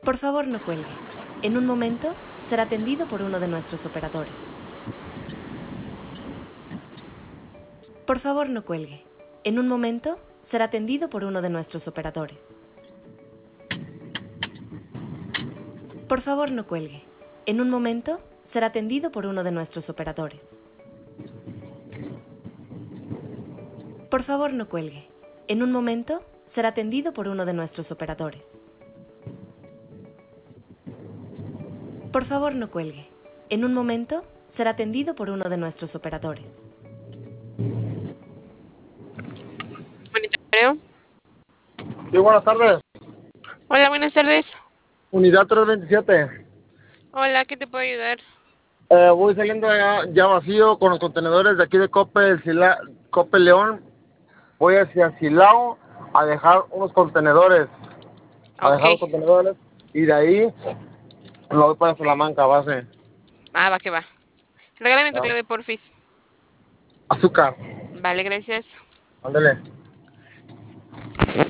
Por favor, no cuelgue. En un momento será atendido por uno de nuestros operadores. Por favor, no cuelgue. En un momento será atendido por uno de nuestros operadores. Por favor, no cuelgue. En un momento será atendido por uno de nuestros operadores. Por favor, no cuelgue. En un momento será atendido por uno de nuestros operadores. Por favor, no cuelgue. En un momento será atendido por uno de nuestros operadores. Monitoreo. Sí, buenas tardes. Hola, buenas tardes. Unidad 327. Hola, ¿qué te puedo ayudar? Voy saliendo ya vacío con los contenedores de aquí de Cope León. Voy hacia Silao a dejar unos contenedores. Ok. Y de ahí me voy para Salamanca, base. Va que va. Regálame tu ¿No? clave, porfis. Azúcar. Vale, gracias. Ándale.